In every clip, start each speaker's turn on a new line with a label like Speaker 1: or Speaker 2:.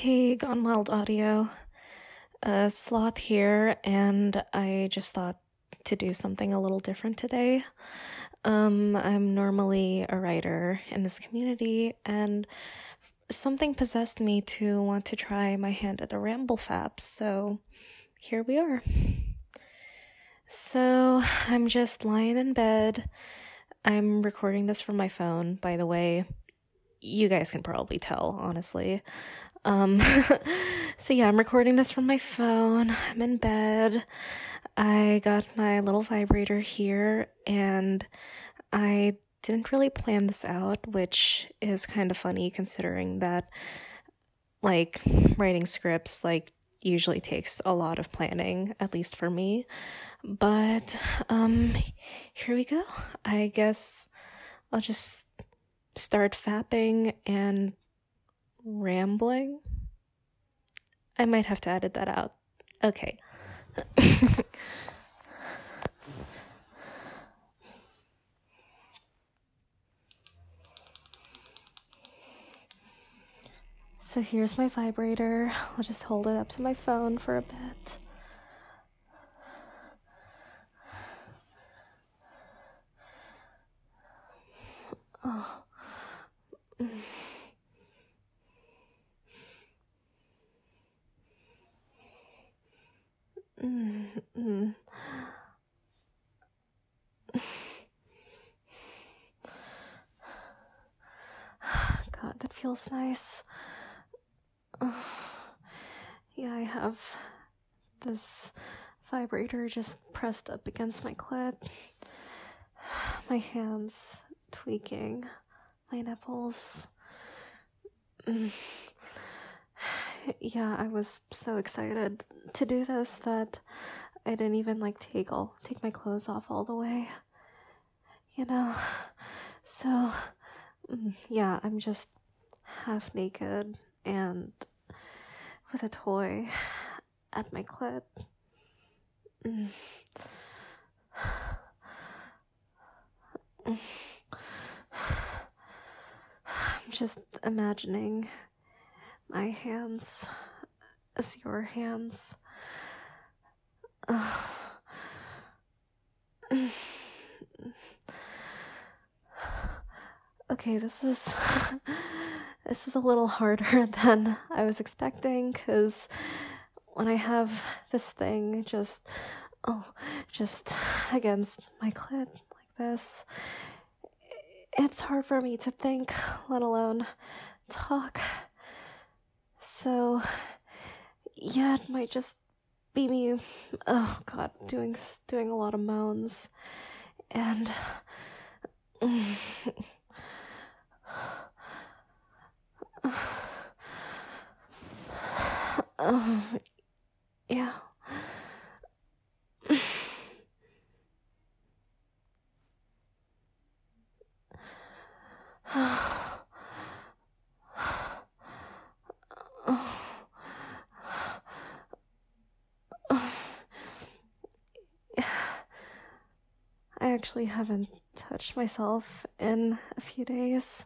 Speaker 1: Hey, Gone Wild Audio. Sloth here, and I just thought to do something a little different today. I'm normally a writer in this community, and something possessed me to want to try my hand at a ramble fap, so here we are. So, I'm just lying in bed. I'm recording this from my phone, by the way. You guys can probably tell, honestly. So yeah, I'm recording this from my phone. I'm in bed. I got my little vibrator here, and I didn't really plan this out, which is kind of funny considering that, writing scripts, usually takes a lot of planning, at least for me. But, here we go. I guess I'll just start fapping and rambling. I might have to edit that out. Okay. So here's my vibrator. I'll just hold it up to my phone for a bit. Oh. God, that feels nice. Yeah, I have this vibrator just pressed up against my clit. My hands tweaking my nipples. Yeah, I was so excited to do this that I didn't even take my clothes off all the way. So yeah, I'm just half naked and with a toy at my clit. I'm just imagining my hands as your hands. Okay, this is a little harder than I was expecting, because when I have this thing just against my clit like this, it's hard for me to think, let alone talk. So yeah, it might just be me, oh god, doing a lot of moans, and yeah. I actually haven't touched myself in a few days.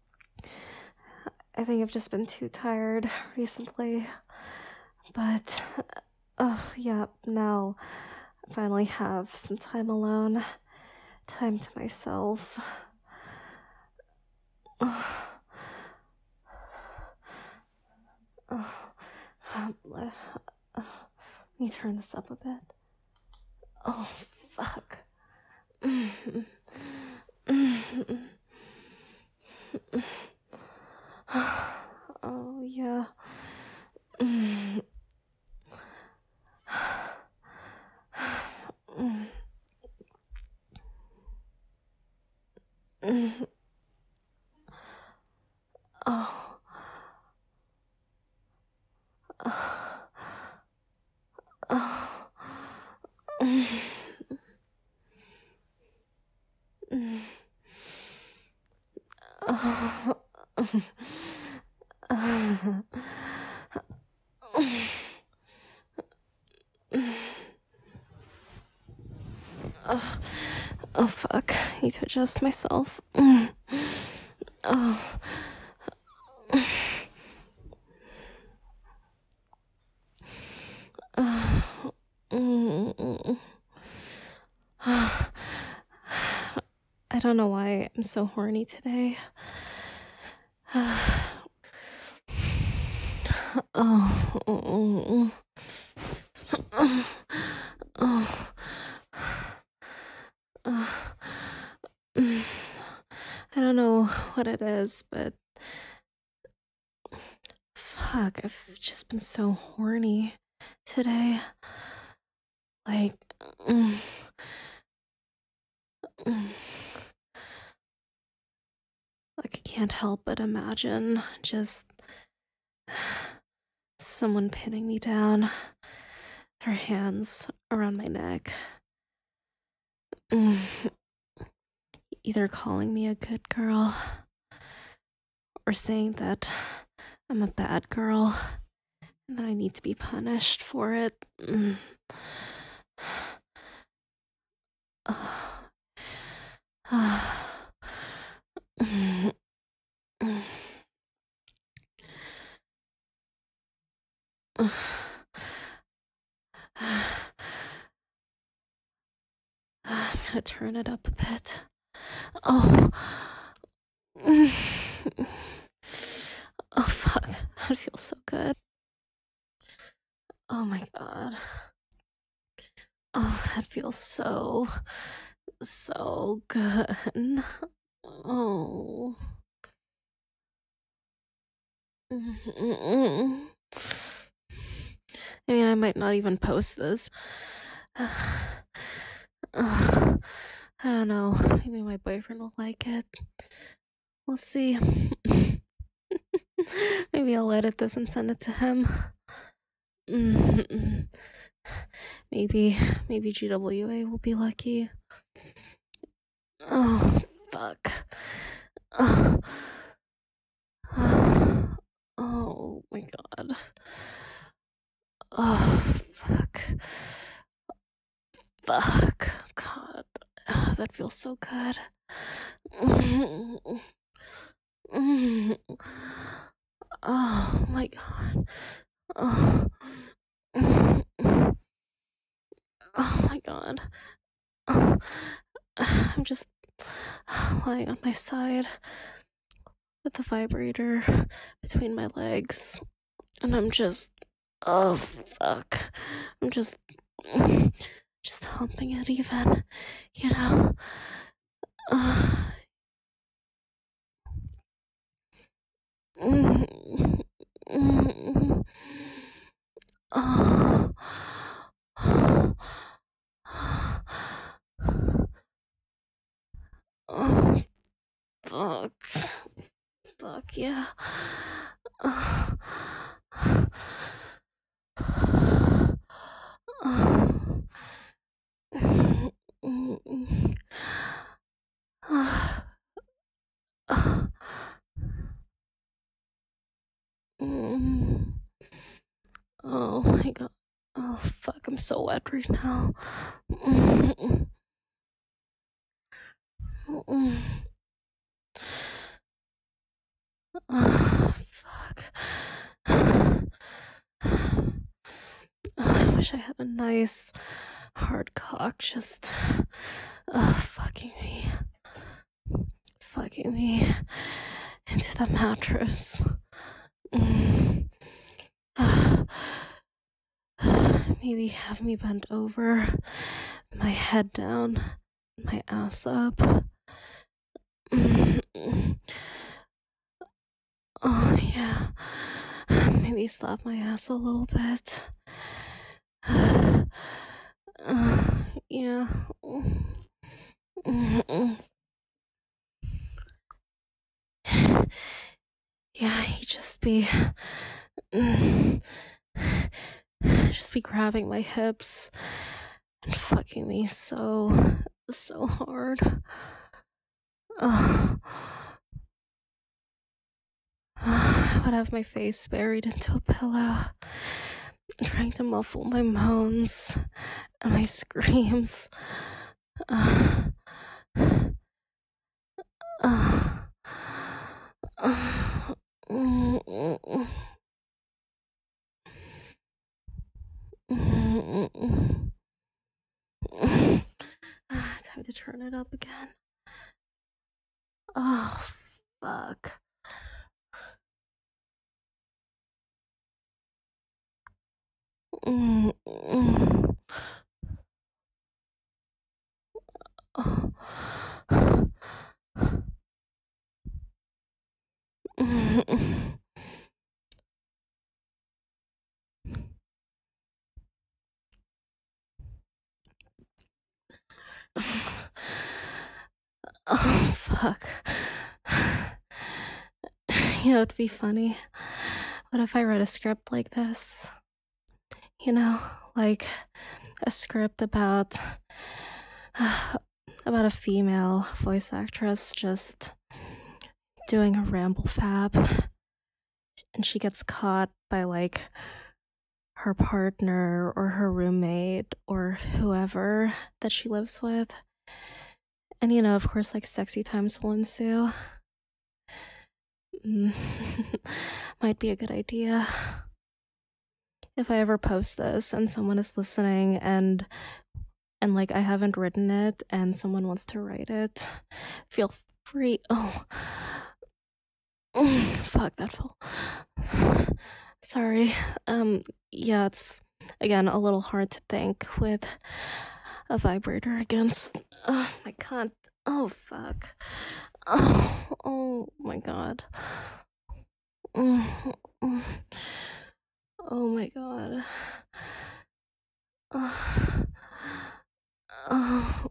Speaker 1: I think I've just been too tired recently. But, yeah, now I finally have some time alone, time to myself. Let me turn this up a bit. Oh, fuck. Oh, yeah. Oh fuck, I need to adjust myself. Oh. don't know why I'm so horny today. Oh. I don't know what it is, but fuck, I've just been so horny today. Like, like I can't help but imagine just someone pinning me down, their hands around my neck, either calling me a good girl or saying that I'm a bad girl and that I need to be punished for it. I'm gonna turn it up a bit. Oh. Oh, fuck. That feels so good. Oh my god. Oh, that feels so good. Oh. I mean, I might not even post this. I don't know. Maybe my boyfriend will like it. We'll see. Maybe I'll edit this and send it to him. Maybe GWA will be lucky. Oh, fuck. Oh my god. Oh, fuck. Fuck. God. That feels so good. Oh my god. Oh my god. I'm just lying on my side with the vibrator between my legs, and I'm just, oh fuck, I'm just humping it even, you know. Oh, fuck. Fuck yeah. Oh my god. Oh fuck, I'm so wet right now. Fuck. I wish I had a nice hard cock just fucking me into the mattress. Maybe have me bend over, my head down, my ass up. Oh yeah. Maybe slap my ass a little bit. Yeah. Yeah, he just be grabbing my hips and fucking me so hard. I would have my face buried into a pillow, trying to muffle my moans and my screams. Time to turn it up again. Oh, fuck. Mm, mm. Oh. Mm. Oh, fuck. You know, it'd be funny. What if I wrote a script like this? You know, like a script about a female voice actress just doing a ramble fab, and she gets caught by like her partner or her roommate or whoever that she lives with. And you know, of course, like sexy times will ensue. Might be a good idea. If I ever post this and someone is listening and like I haven't written it and someone wants to write it, feel free. Oh, fuck, that fell. Sorry. Yeah, it's again a little hard to think with a vibrator against my cunt. Oh, fuck. Oh my god. Oh my god. Oh.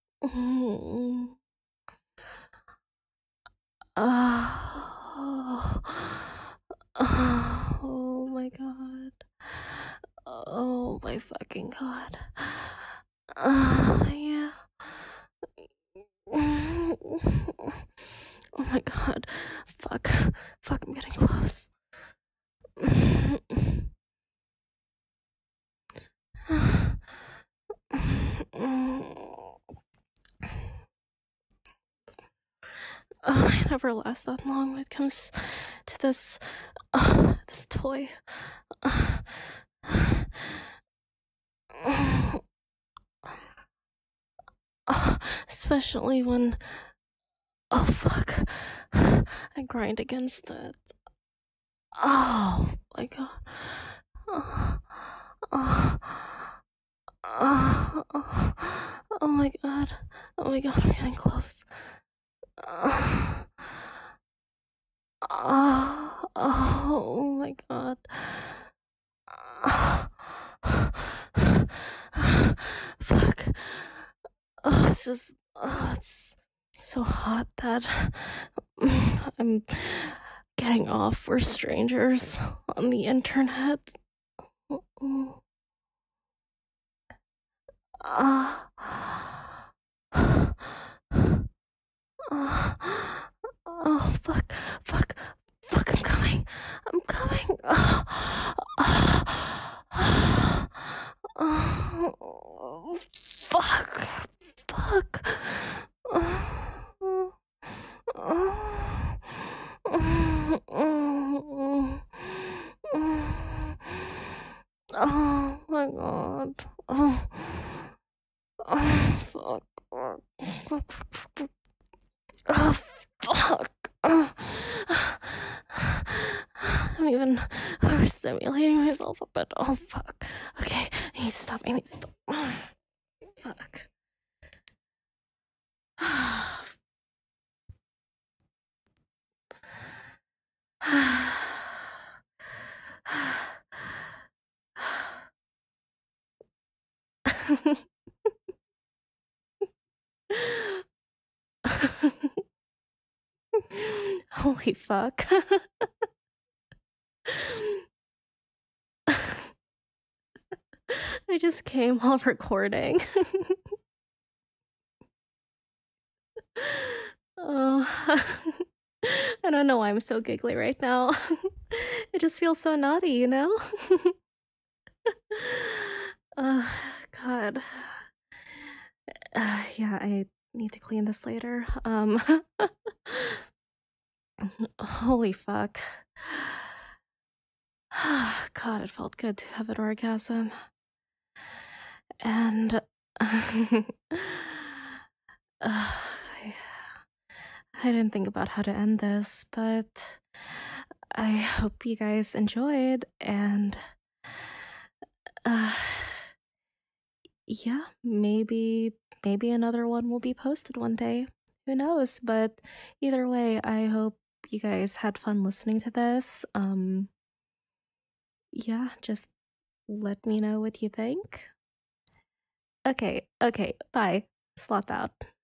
Speaker 1: Oh my god. Oh my fucking god. Yeah. Oh my god. Fuck. Fuck, I'm getting close. I never last that long when it comes to this toy. Especially when, oh fuck, I grind against it. Oh my god. Oh my god. Oh my god, I'm getting close. Oh my god. Fuck. Oh, it's just, it's so hot that I'm getting off for strangers on the internet. Oh, fuck, fuck, fuck, I'm coming. I'm coming. Fuck, fuck. Oh my god. Oh, fuck. Oh, fuck. I'm even overstimulating myself a bit. Oh, fuck. Okay, I need to stop. Fuck. Holy fuck. I just came while recording. Oh, I don't know why I'm so giggly right now. It just feels so naughty, you know? God. Yeah, I need to clean this later. Holy fuck. God, it felt good to have an orgasm. And I I didn't think about how to end this, but I hope you guys enjoyed, and uh, yeah, maybe another one will be posted one day. Who knows? But either way, I hope you guys had fun listening to this. Yeah, just let me know what you think. Okay, bye. Sloth out.